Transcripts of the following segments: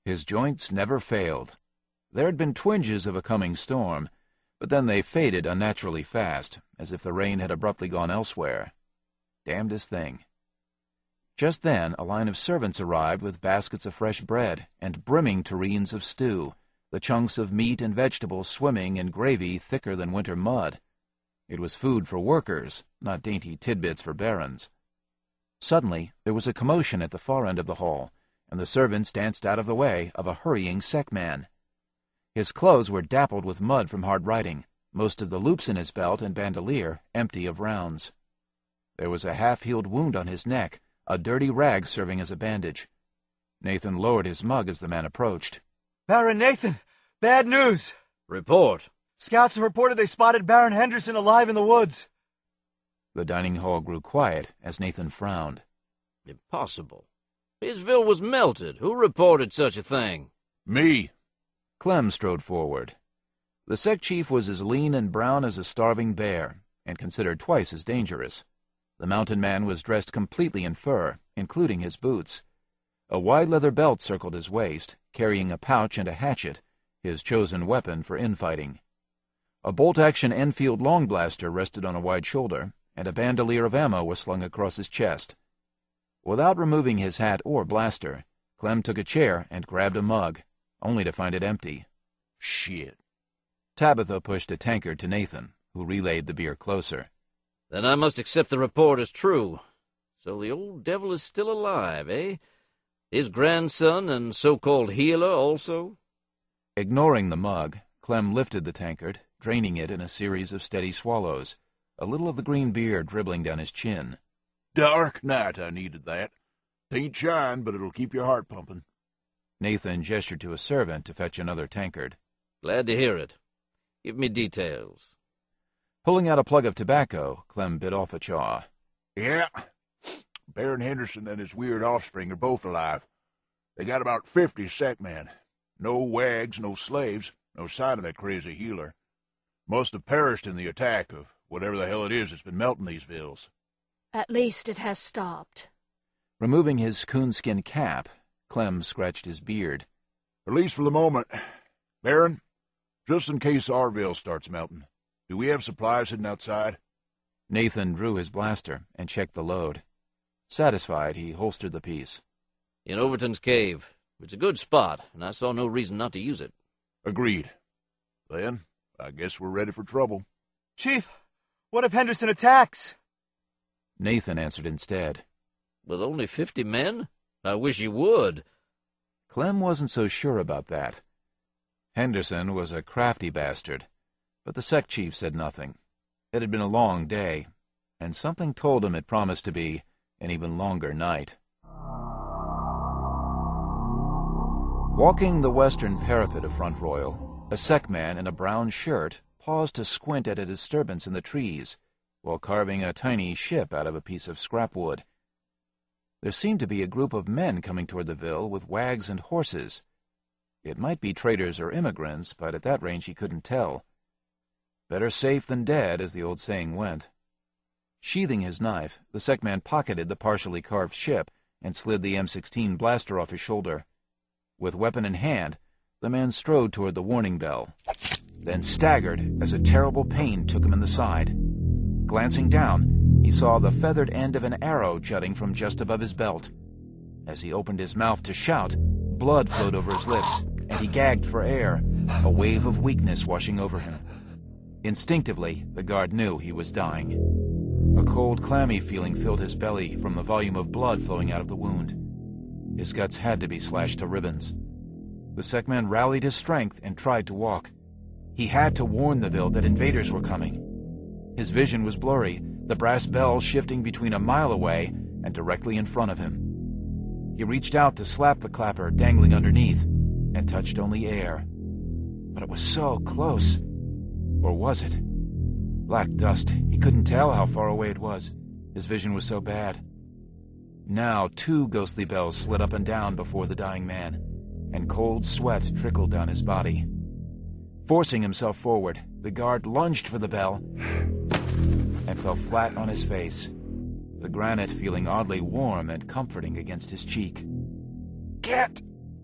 His joints never failed. There had been twinges of a coming storm, but then they faded unnaturally fast, as if the rain had abruptly gone elsewhere. Damnedest thing. Just then a line of servants arrived with baskets of fresh bread and brimming tureens of stew, the chunks of meat and vegetables swimming in gravy thicker than winter mud. It was food for workers, not dainty tidbits for barons. Suddenly there was a commotion at the far end of the hall, and the servants danced out of the way of a hurrying Sekman. His clothes were dappled with mud from hard riding, most of the loops in his belt and bandolier empty of rounds. There was a half-healed wound on his neck, a dirty rag serving as a bandage. Nathan lowered his mug as the man approached. Baron Nathan, bad news. Report. Scouts have reported they spotted Baron Henderson alive in the woods. The dining hall grew quiet as Nathan frowned. Impossible. His ville was melted. Who reported such a thing? Me. Clem strode forward. The sect chief was as lean and brown as a starving bear, and considered twice as dangerous. The mountain man was dressed completely in fur, including his boots. A wide leather belt circled his waist, carrying a pouch and a hatchet, his chosen weapon for infighting. A bolt-action Enfield long blaster rested on a wide shoulder, and a bandolier of ammo was slung across his chest. Without removing his hat or blaster, Clem took a chair and grabbed a mug, only to find it empty. Shit. Tabitha pushed a tankard to Nathan, who relayed the beer closer. Then I must accept the report as true. So the old devil is still alive, eh? His grandson and so-called healer also? Ignoring the mug, Clem lifted the tankard, draining it in a series of steady swallows, a little of the green beer dribbling down his chin. Dark night, I needed that. Tain't shine, but it'll keep your heart pumping. Nathan gestured to a servant to fetch another tankard. Glad to hear it. Give me details. Pulling out a plug of tobacco, Clem bit off a chaw. Yeah. Baron Henderson and his weird offspring are both alive. They got about 50 Sekmen. No wags, no slaves, no sign of that crazy healer. Must have perished in the attack of whatever the hell it is that's been melting these vills. At least it has stopped. Removing his coonskin cap, Clem scratched his beard. At least for the moment. Baron, just in case our ville starts melting, do we have supplies hidden outside? Nathan drew his blaster and checked the load. Satisfied, he holstered the piece. In Overton's cave. It's a good spot, and I saw no reason not to use it. Agreed. Then, I guess we're ready for trouble. Chief, what if Henderson attacks? Nathan answered instead. With only 50 men? I wish he would. Clem wasn't so sure about that. Henderson was a crafty bastard, but the sect chief said nothing. It had been a long day, and something told him it promised to be an even longer night. Walking the western parapet of Front Royal, a Sekman in a brown shirt paused to squint at a disturbance in the trees while carving a tiny ship out of a piece of scrap wood. There seemed to be a group of men coming toward the ville with wags and horses. It might be traders or immigrants, but at that range he couldn't tell. Better safe than dead, as the old saying went. Sheathing his knife, the Sekman pocketed the partially carved ship and slid the M16 blaster off his shoulder. With weapon in hand, the man strode toward the warning bell, then staggered as a terrible pain took him in the side. Glancing down, he saw the feathered end of an arrow jutting from just above his belt. As he opened his mouth to shout, blood flowed over his lips, and he gagged for air, a wave of weakness washing over him. Instinctively, the guard knew he was dying. A cold, clammy feeling filled his belly from the volume of blood flowing out of the wound. His guts had to be slashed to ribbons. The Sekman rallied his strength and tried to walk. He had to warn the ville that invaders were coming. His vision was blurry, the brass bell shifting between a mile away and directly in front of him. He reached out to slap the clapper dangling underneath and touched only air. But it was so close. Or was it? Black dust. He couldn't tell how far away it was. His vision was so bad. Now 2 ghostly bells slid up and down before the dying man, and cold sweat trickled down his body. Forcing himself forward, the guard lunged for the bell and fell flat on his face, the granite feeling oddly warm and comforting against his cheek. Cat!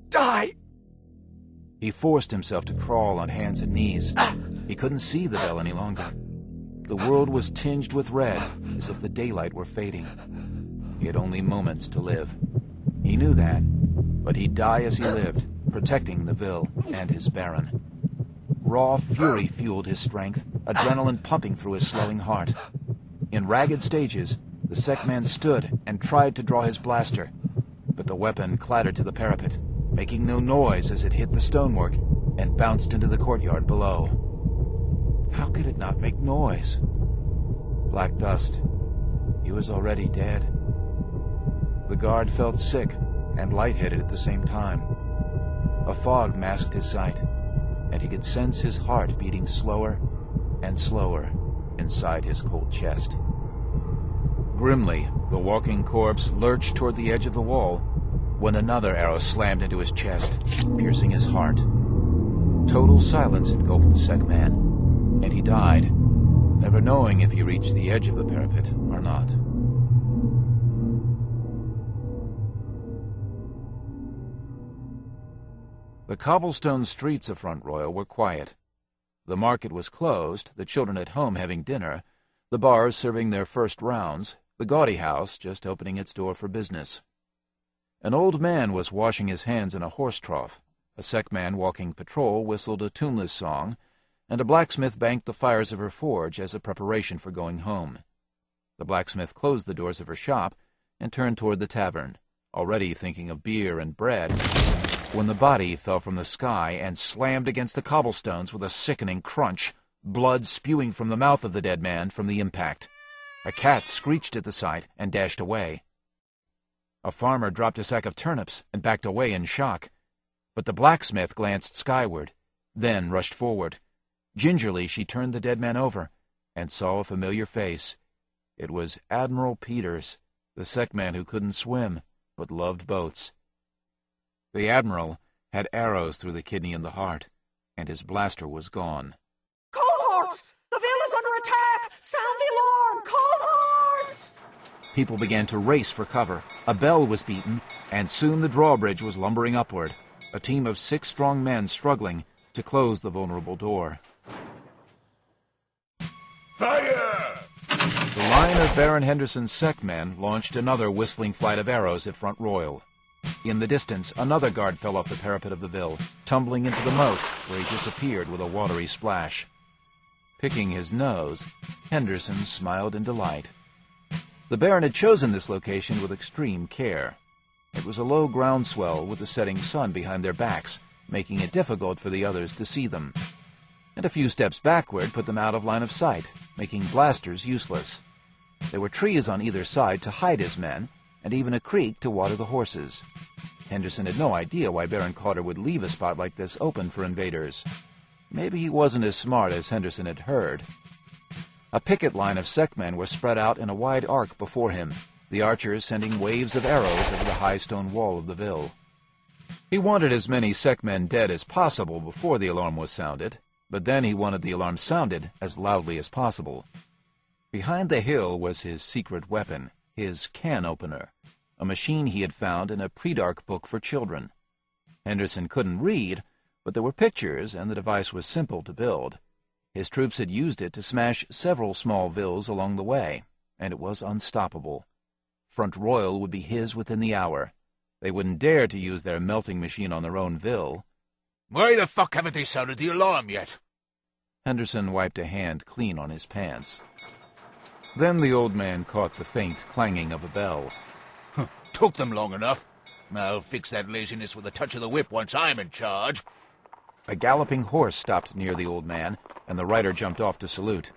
Die! He forced himself to crawl on hands and knees. He couldn't see the bell any longer. The world was tinged with red, as if the daylight were fading. He had only moments to live. He knew that, but he'd die as he lived, protecting the Vil and his Baron. Raw fury fueled his strength, adrenaline pumping through his slowing heart. In ragged stages, the Sekman stood and tried to draw his blaster, but the weapon clattered to the parapet, making no noise as it hit the stonework and bounced into the courtyard below. How could it not make noise? Black dust. He was already dead. The guard felt sick and lightheaded at the same time. A fog masked his sight, and he could sense his heart beating slower and slower inside his cold chest. Grimly, the walking corpse lurched toward the edge of the wall when another arrow slammed into his chest, piercing his heart. Total silence engulfed the Sekman, and he died, never knowing if he reached the edge of the parapet or not. The cobblestone streets of Front Royal were quiet. The market was closed, the children at home having dinner, the bars serving their first rounds, the gaudy house just opening its door for business. An old man was washing his hands in a horse trough, a Sekman walking patrol whistled a tuneless song, and a blacksmith banked the fires of her forge as a preparation for going home. The blacksmith closed the doors of her shop and turned toward the tavern, already thinking of beer and bread, when the body fell from the sky and slammed against the cobblestones with a sickening crunch, blood spewing from the mouth of the dead man from the impact. A cat screeched at the sight and dashed away. A farmer dropped a sack of turnips and backed away in shock. But the blacksmith glanced skyward, then rushed forward. Gingerly she turned the dead man over and saw a familiar face. It was Admiral Peters, the Sekman who couldn't swim but loved boats. The Admiral had arrows through the kidney and the heart, and his blaster was gone. Cohorts! The Vil is under attack! Sound the alarm! Cohorts! People began to race for cover. A bell was beaten, and soon the drawbridge was lumbering upward, a team of 6 strong men struggling to close the vulnerable door. Fire! The line of Baron Henderson's Sekmen launched another whistling flight of arrows at Front Royal. In the distance, another guard fell off the parapet of the Vil, tumbling into the moat, where he disappeared with a watery splash. Picking his nose, Henderson smiled in delight. The Baron had chosen this location with extreme care. It was a low groundswell with the setting sun behind their backs, making it difficult for the others to see them. And a few steps backward put them out of line of sight, making blasters useless. There were trees on either side to hide his men, and even a creek to water the horses. Henderson had no idea why Baron Carter would leave a spot like this open for invaders. Maybe he wasn't as smart as Henderson had heard. A picket line of Sekmen were spread out in a wide arc before him, the archers sending waves of arrows over the high stone wall of the Vil. He wanted as many Sekmen dead as possible before the alarm was sounded, but then he wanted the alarm sounded as loudly as possible. Behind the hill was his secret weapon, his can opener, a machine he had found in a Predark book for children. Henderson couldn't read, but there were pictures, and the device was simple to build. His troops had used it to smash several small Vils along the way, and it was unstoppable. Front Royal would be his within the hour. They wouldn't dare to use their melting machine on their own Vil. Why the fuck haven't they sounded the alarm yet? Henderson wiped a hand clean on his pants. Then the old man caught the faint clanging of a bell. Took them long enough. I'll fix that laziness with a touch of the whip once I'm in charge. A galloping horse stopped near the old man, and the rider jumped off to salute.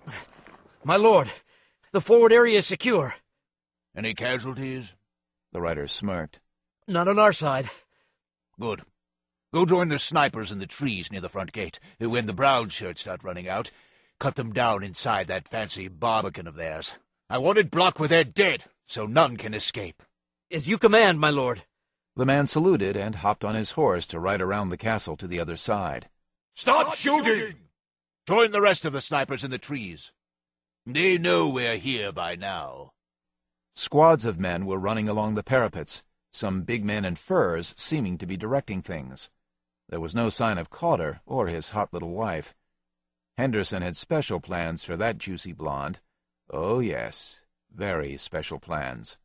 My lord, the forward area is secure. Any casualties? The rider smirked. Not on our side. Good. Go join the snipers in the trees near the front gate. When the brown shirts start running out, cut them down inside that fancy barbican of theirs. I want it blocked with their dead, so none can escape. As you command, my lord. The man saluted and hopped on his horse to ride around the castle to the other side. Stop shooting! Join the rest of the snipers in the trees. They know we're here by now. Squads of men were running along the parapets, some big men in furs seeming to be directing things. There was no sign of Calder or his hot little wife. Henderson had special plans for that juicy blonde. Oh, yes, very special plans.